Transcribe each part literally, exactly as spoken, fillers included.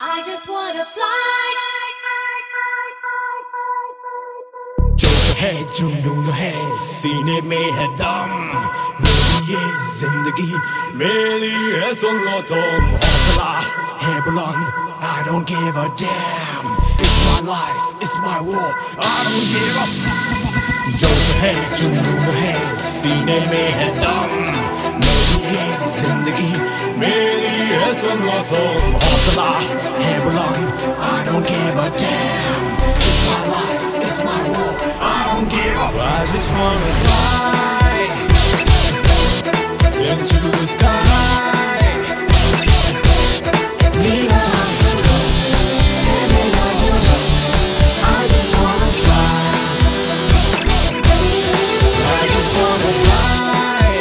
I just wanna fly. जोश है जुनून है सीने में है दम मेरी ये जिंदगी मेरी है सुन लो तुम हौसला है बुलंद I don't give a damn It's my life, it's my war I don't give a fuck जोश है जुनून है सीने में है दम मेरी ये जिंदगी मेरी है सुन लो तुम हौसला है बुलंद I don't give a damn It's my life, it's my war I don't give up I just wanna fly into the sky Mira Africa Emela Jura I just wanna fly I just wanna fly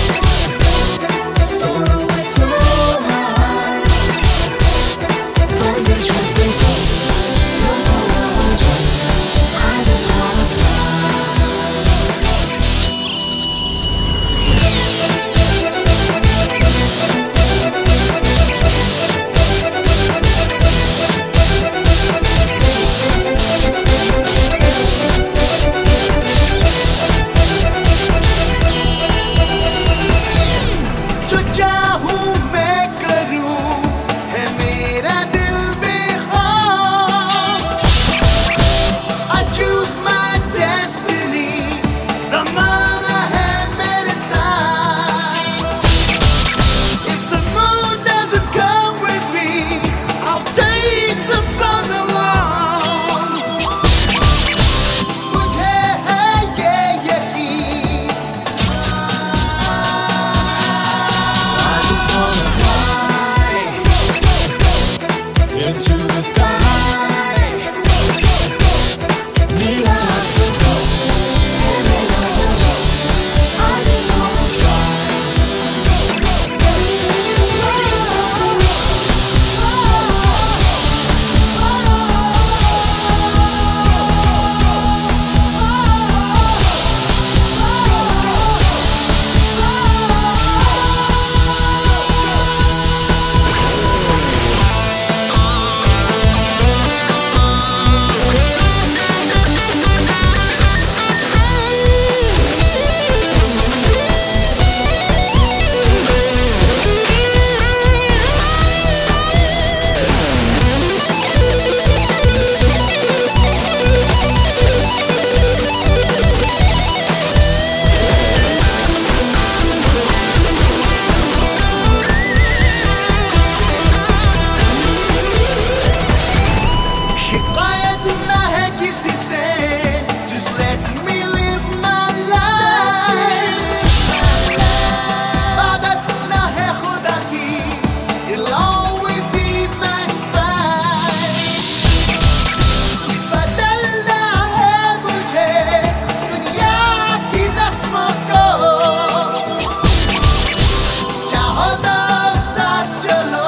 So low, so high Condition zero No more I just wanna fly जो चाहूं मैं करूं है मेरा दिल बेखौफ I choose my destiny ज़माना है मेरे साथ If the moon doesn't come with me I'll take the sun along मुझे है ये यकीन I just wanna fly into the sky. Mira Africa, Emela Jura. I just wanna fly. शिकायत ना है किसी से Just let me live my life इबादत ना है खुदा की It'll always be my stride बदलना है मुझे दुनिया की रस्मों को चाहो तो साथ चलो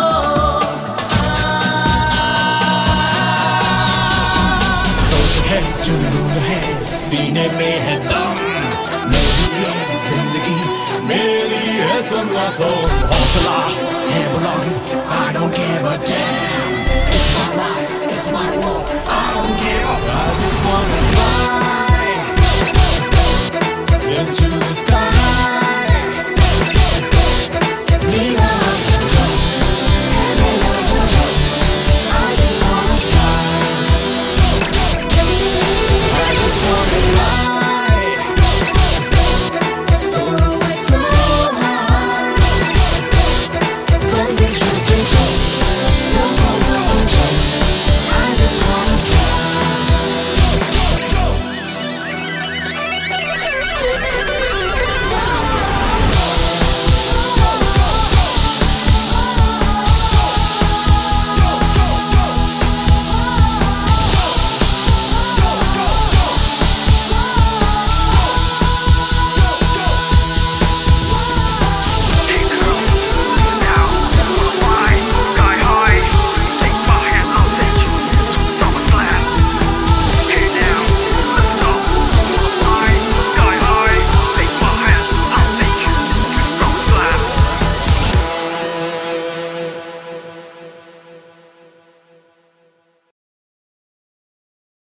जोश है जुनून है सीने में है दम मेरी ये जिंदगी मेरी है सुन लो तुम हौसला है बुलंद I don't give a damn It's my life, it's my war I don't give a fuck I just wanna fly into the